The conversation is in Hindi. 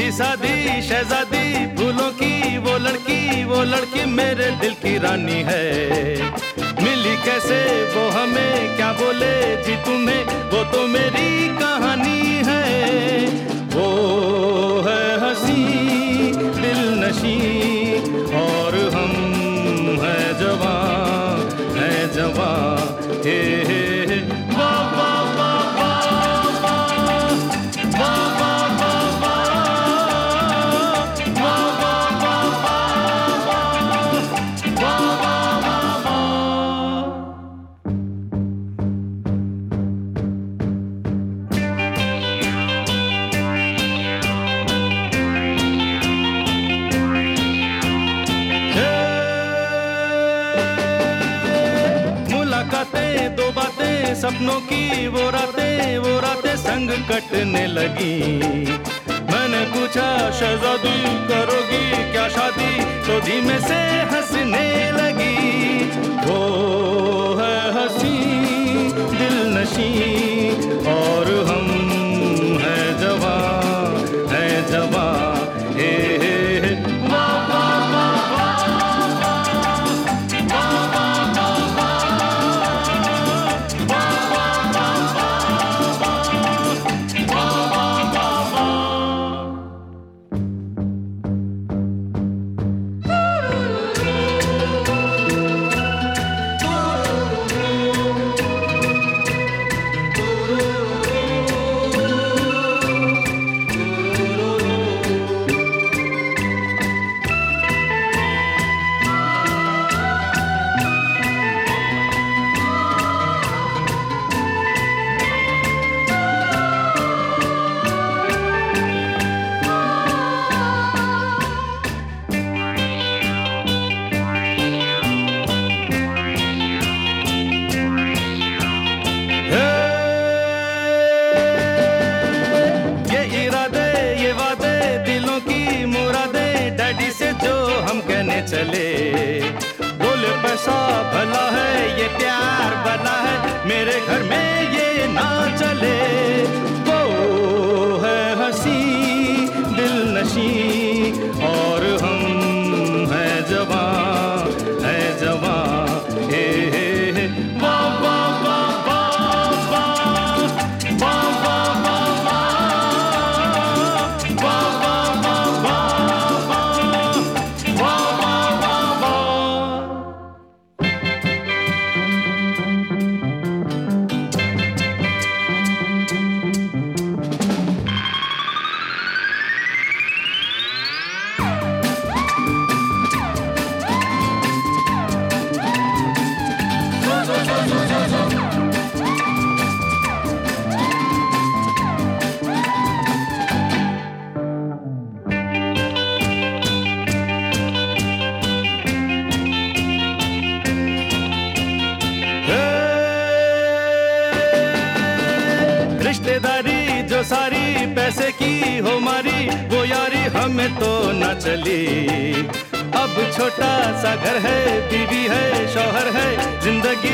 सीधी सादी शहजादी, फूलों की वो लड़की मेरे दिल की रानी है। मिली कैसे वो हमें, क्या बोले जी तुम्हें, वो तो मेरी कहानी है। वो है हंसी दिल नशी और हम है जवान, है जवान। हे वाह वाह वाह दो बातें सपनों की वो रातें संग कटने लगी। मैंने पूछा शहजादी करोगी क्या शादी, तो धीमे से हंसने लगी। वो है हंसी दिल नशी और हम है जवान, है जवान। हे चले बोले पैसा भला है, ये प्यार भला है, मेरे घर में ये ना चले। वो है हंसी दिल नशी और हम है जवान, है जवान। हे वाह वाह वाह वाह वाह वाह वाह रिश्तेदारी जो सारी पैसे की हो मारी, वो यारी हमें तो न चली। अब छोटा सा घर है, बीवी है, शौहर है, जिंदगी